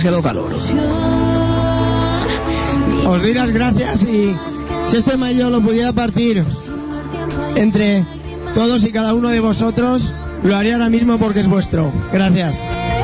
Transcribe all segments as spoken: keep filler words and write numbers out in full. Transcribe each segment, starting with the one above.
demasiado calor. Os doy las gracias y si este mayo lo pudiera partir entre todos y cada uno de vosotros, lo haría ahora mismo porque es vuestro. Gracias.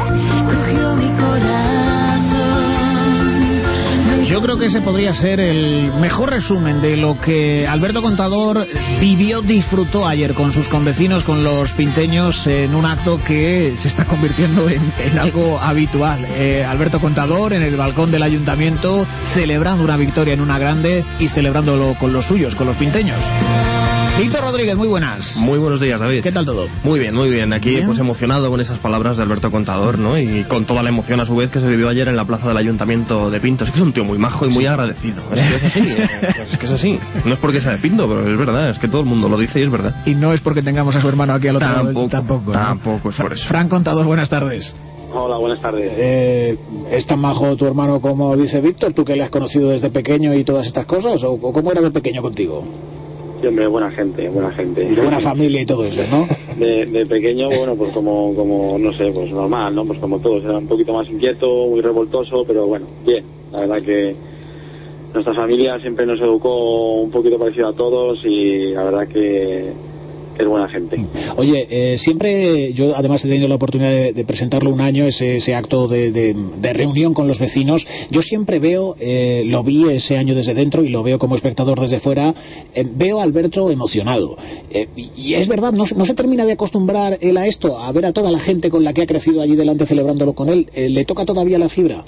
Yo creo que ese podría ser el mejor resumen de lo que Alberto Contador vivió, disfrutó ayer con sus convecinos, con los pinteños, en un acto que se está convirtiendo en, en algo habitual. Eh, Alberto Contador en el balcón del ayuntamiento, celebrando una victoria en una grande y celebrándolo con los suyos, con los pinteños. Víctor Rodríguez, muy buenas. Muy buenos días, David. ¿Qué tal todo? Muy bien, muy bien. Aquí ¿Bien? pues emocionado con esas palabras de Alberto Contador, ¿no? Y con toda la emoción a su vez que se vivió ayer en la plaza del Ayuntamiento de Pinto. Es que es un tío muy majo y muy agradecido. Es que es así, ¿eh? es que es así. No es porque sea de Pinto, pero es verdad, es que todo el mundo lo dice y es verdad. Y no es porque tengamos a su hermano aquí al otro lado. Tampoco, tampoco, ¿no? Tampoco es por eso. Fran Contador, buenas tardes. Hola, buenas tardes. Eh, ¿Es tan majo tu hermano como dice Víctor? ¿Tú que le has conocido desde pequeño y todas estas cosas? ¿O, o cómo era de pequeño contigo? Sí, hombre, buena gente, buena gente. De buena familia y todo eso, ¿no? De, de pequeño, bueno, pues como, como, no sé, pues normal, ¿no? Pues como todos, era un poquito más inquieto, muy revoltoso, pero bueno, bien. La verdad que nuestra familia siempre nos educó un poquito parecido a todos y la verdad que... es buena gente. Oye, eh, siempre yo además he tenido la oportunidad de, de presentarlo un año, ese, ese acto de, de, de reunión con los vecinos. Yo siempre veo, eh, lo vi ese año desde dentro y lo veo como espectador desde fuera, eh, veo a Alberto emocionado. Eh, y, y es verdad, no, no se termina de acostumbrar él a esto, a ver a toda la gente con la que ha crecido allí delante celebrándolo con él. Eh, ¿Le toca todavía la fibra?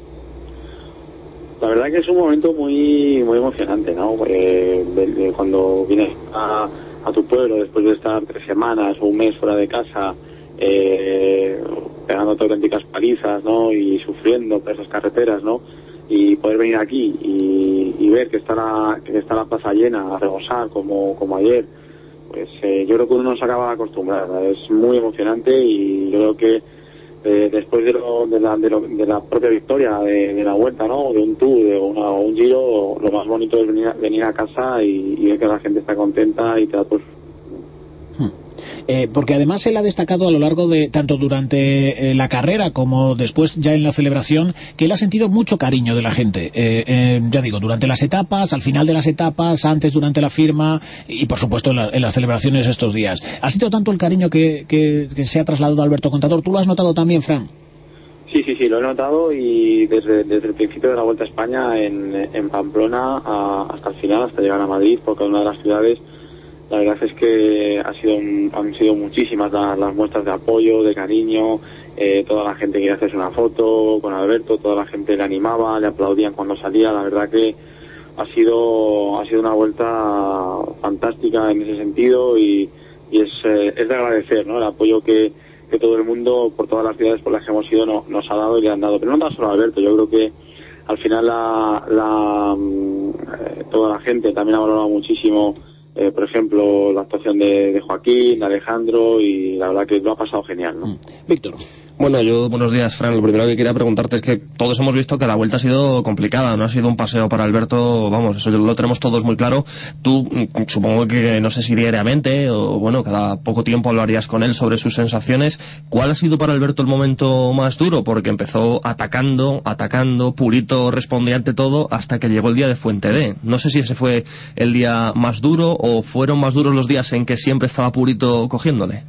La verdad que es un momento muy muy emocionante, ¿no? Eh, de, de cuando vienes a, a tu pueblo después de estar tres semanas o un mes fuera de casa, eh, pegándote auténticas palizas, ¿no? Y sufriendo por esas carreteras, ¿no? Y poder venir aquí y, y ver que está la que está la plaza llena, a rebosar como como ayer, pues eh, yo creo que uno no se acaba de acostumbrar, ¿no? Es muy emocionante y yo creo que Eh, después de, lo, de, la, de, lo, de la propia victoria de, de la vuelta, ¿no? De un tour, de una, un giro, lo más bonito es venir a, venir a casa y, y ver que la gente está contenta y te da pues... Hmm. Eh, porque además él ha destacado a lo largo de, tanto durante eh, la carrera como después ya en la celebración, que él ha sentido mucho cariño de la gente. Eh, eh, ya digo, durante las etapas, al final de las etapas, antes, durante la firma y por supuesto en, la, en las celebraciones estos días. ¿Ha sido tanto el cariño que, que, que se ha trasladado a Alberto Contador? ¿Tú lo has notado también, Fran? Sí, sí, sí, lo he notado y desde, desde el principio de la Vuelta a España en, en Pamplona a, hasta el final, hasta llegar a Madrid, porque es una de las ciudades. La verdad es que ha sido, han sido muchísimas las, las muestras de apoyo, de cariño, eh, toda la gente quería hacerse una foto con Alberto, toda la gente le animaba, le aplaudían cuando salía. La verdad que ha sido ha sido una vuelta fantástica en ese sentido y, y es, eh, es de agradecer, ¿no? El apoyo que, que todo el mundo, por todas las ciudades por las que hemos ido, no, nos ha dado y le han dado. Pero no tan solo a Alberto, yo creo que al final la, la eh, toda la gente también ha valorado muchísimo. Eh, por ejemplo, la actuación de, de Joaquín, de Alejandro, y la verdad que lo ha pasado genial, ¿no? Víctor. Bueno, yo, buenos días, Fran. Lo primero que quería preguntarte es que todos hemos visto que la vuelta ha sido complicada, no ha sido un paseo para Alberto, vamos, eso lo tenemos todos muy claro. Tú, supongo que, no sé si diariamente, o bueno, cada poco tiempo hablarías con él sobre sus sensaciones. ¿Cuál ha sido para Alberto el momento más duro? Porque empezó atacando, atacando, Purito respondía ante todo, hasta que llegó el día de Fuente D. No sé si ese fue el día más duro, o fueron más duros los días en que siempre estaba Purito cogiéndole.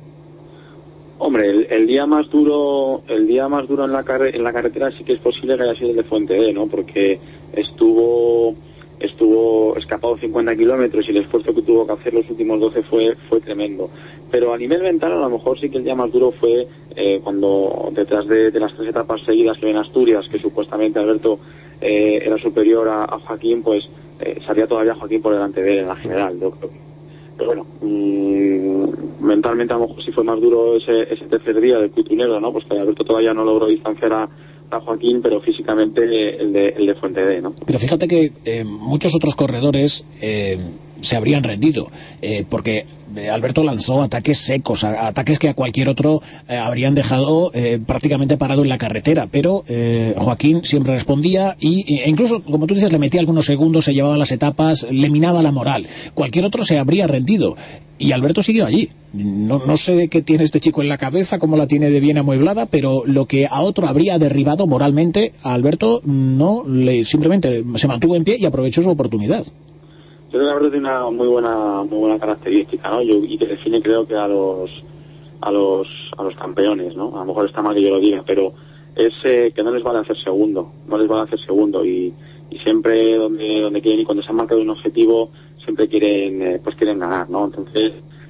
Hombre, el, el día más duro, el día más duro en la carre, en la carretera sí que es posible que haya sido el de Fuente D, ¿no? Porque estuvo estuvo escapado cincuenta kilómetros y el esfuerzo que tuvo que hacer los últimos doce fue fue tremendo. Pero a nivel mental a lo mejor sí que el día más duro fue eh, cuando detrás de, de las tres etapas seguidas que ven Asturias, que supuestamente Alberto eh, era superior a, a Joaquín, pues eh, salía todavía Joaquín por delante de él en la general, yo creo que. Pero bueno, mmm, mentalmente a lo mejor sí fue más duro ese, ese tercer día del Cutunero, ¿no? Pues que Alberto todavía no logró distanciar a, a Joaquín, pero físicamente el de, el de Fuente D, ¿no? Pero fíjate que eh, muchos otros corredores, eh, se habrían rendido, eh, porque Alberto lanzó ataques secos, a, ataques que a cualquier otro eh, habrían dejado eh, prácticamente parado en la carretera, pero eh, Joaquín siempre respondía y, e incluso, como tú dices, le metía algunos segundos, se llevaba las etapas, le minaba la moral. Cualquier otro se habría rendido y Alberto siguió allí. No, no sé de qué tiene este chico en la cabeza, cómo la tiene de bien amueblada, pero lo que a otro habría derribado moralmente, a Alberto no, le simplemente se mantuvo en pie y aprovechó su oportunidad. Yo creo que Alberto tiene una muy buena muy buena característica, ¿no? Yo, y que define, creo que a los a los a los campeones, ¿no? A lo mejor está mal que yo lo diga, pero es eh, que no les vale hacer segundo, no les vale hacer segundo y, y siempre donde donde quieren, y cuando se han marcado un objetivo siempre quieren eh, pues quieren ganar, ¿no? Entonces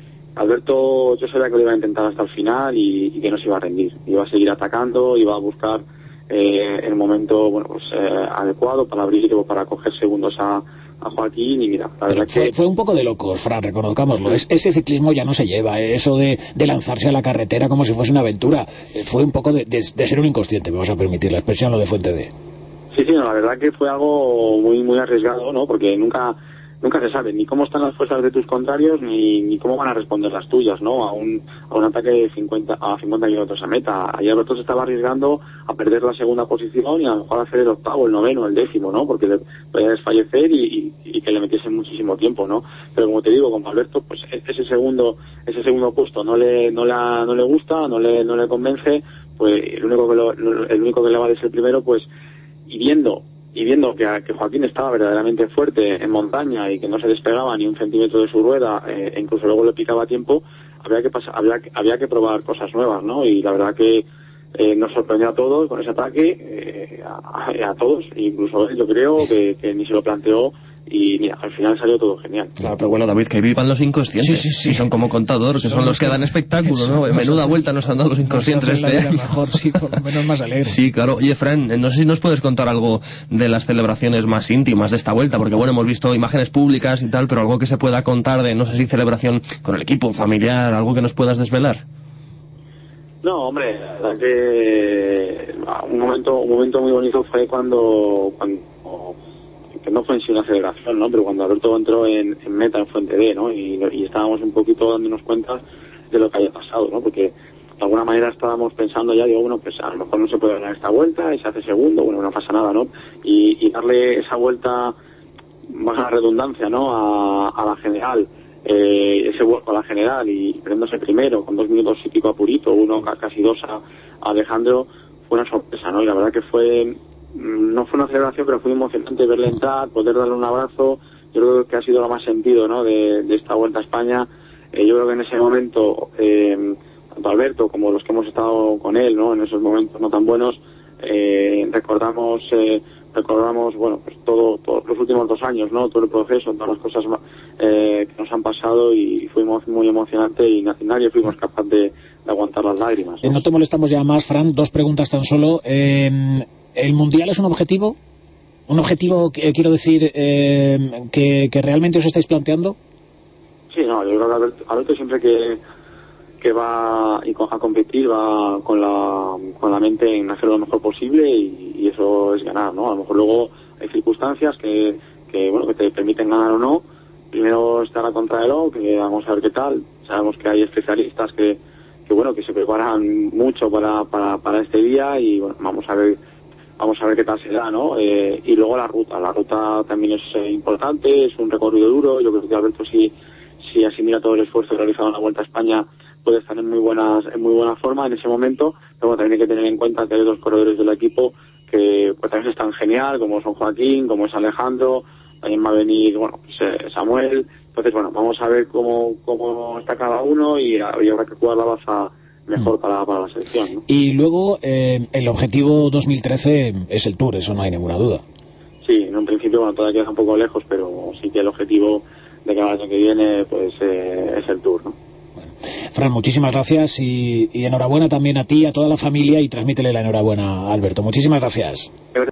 Alberto, yo sabía que lo iba a intentar hasta el final y, y que no se iba a rendir, iba a seguir atacando, iba a buscar eh, el momento, bueno, pues eh, adecuado para abrir, para coger segundos a a Joaquín. Y mira, la verdad fue, que fue un poco de locos, Fran, reconozcámoslo. Es, ese ciclismo ya no se lleva, eh, eso de, de lanzarse a la carretera como si fuese una aventura, eh, fue un poco de, de, de ser un inconsciente, me vas a permitir la expresión, lo de Fuente D. Sí, sí, no, la verdad que fue algo muy muy arriesgado, ¿no? Porque nunca nunca se sabe ni cómo están las fuerzas de tus contrarios ni, ni cómo van a responder las tuyas, ¿no? A un, a un ataque de cincuenta, a cincuenta kilómetros a meta. Ahí Alberto se estaba arriesgando a perder la segunda posición y a lo mejor hacer el octavo, el noveno, el décimo, ¿no? Porque le podía desfallecer y, y, y que le metiesen muchísimo tiempo, ¿no? Pero como te digo, como Alberto, pues ese segundo ese segundo puesto no le no la, no le gusta, no le no le convence, pues el único que lo, el único que le vale es el primero, pues y viendo y viendo que, que Joaquín estaba verdaderamente fuerte en montaña y que no se despegaba ni un centímetro de su rueda, eh, e incluso luego le picaba a tiempo, había que pasar, había, había que probar cosas nuevas, ¿no? Y la verdad que eh, nos sorprendió a todos con ese ataque, eh, a, a todos, incluso él, yo creo que, que ni se lo planteó. Y mira, al final salió todo genial. Claro, pero bueno, David, que vivan los inconscientes. Sí, sí, sí. Son como contador, que son, son los que dan espectáculo, ¿no? Menuda vuelta nos han dado los inconscientes este año. Mejor, sí, por lo menos más alegre. Sí, claro. Oye, Fran, no sé si nos puedes contar algo de las celebraciones más íntimas de esta vuelta, porque bueno, hemos visto imágenes públicas y tal, pero algo que se pueda contar de, no sé si celebración con el equipo, familiar, algo que nos puedas desvelar. No, hombre, la verdad que un momento, un momento muy bonito fue cuando, cuando que no fue en sí una celebración, ¿no? Pero cuando Alberto entró en, en meta en Fuente D, ¿no? Y, y estábamos un poquito dándonos cuenta de lo que había pasado, ¿no? Porque de alguna manera estábamos pensando ya, digo, bueno, pues a lo mejor no se puede ganar esta vuelta y se hace segundo, bueno, no pasa nada, ¿no? Y, y darle esa vuelta, más a la redundancia, ¿no? A, a la general, eh, ese vuelco a la general y prendiéndose primero, con dos minutos y pico a Purito, uno casi dos a, a Alejandro, fue una sorpresa, ¿no? Y la verdad que fue... no fue una celebración, pero fue emocionante verle entrar, poder darle un abrazo. Yo creo que ha sido lo más sentido, ¿no? de, de esta Vuelta a España. Eh, yo creo que en ese momento, eh, tanto Alberto como los que hemos estado con él, ¿no? En esos momentos no tan buenos, eh, recordamos, eh, recordamos, bueno, pues todo, todo, los últimos dos años, ¿no? Todo el proceso, todas las cosas eh, que nos han pasado y fuimos muy emocionante y nadie fuimos capaz de, de aguantar las lágrimas, ¿no? Eh, no te molestamos ya más, Fran. Dos preguntas tan solo. Eh, ¿El Mundial es un objetivo? ¿Un objetivo, eh, quiero decir, eh, que, que realmente os estáis planteando? Sí, no, yo creo que Alberto, Alberto siempre que, que va a competir va con la, con la mente en hacer lo mejor posible y, y eso es ganar, ¿no? A lo mejor luego hay circunstancias que, que, bueno, que te permiten ganar o no. Primero está la contrarreloj, que vamos a ver qué tal. Sabemos que hay especialistas que, que bueno, que se preparan mucho para, para, para este día y bueno, vamos a ver Vamos a ver qué tal se da, ¿no? Eh, y luego la ruta. La ruta también es eh, importante, es un recorrido duro. Yo creo que Alberto, si, si asimila todo el esfuerzo realizado en la Vuelta a España, puede estar en muy buenas, en muy buena forma en ese momento. Pero bueno, también hay que tener en cuenta que hay dos corredores del equipo que pues también están genial, como son Joaquín, como es Alejandro, también va a venir, bueno, pues, eh, Samuel. Entonces, bueno, vamos a ver cómo, cómo está cada uno y, y habrá que jugar la baza mejor para, para la selección, ¿no? Y luego eh, el objetivo dos mil trece es el Tour, eso no hay ninguna duda. Sí, en un principio, bueno, todavía queda un poco lejos, pero sí que el objetivo de que el año que viene pues eh, es el Tour, ¿no? Bueno. Fran, muchísimas gracias y, y enhorabuena también a ti, a toda la familia y transmítele la enhorabuena a Alberto. Muchísimas gracias.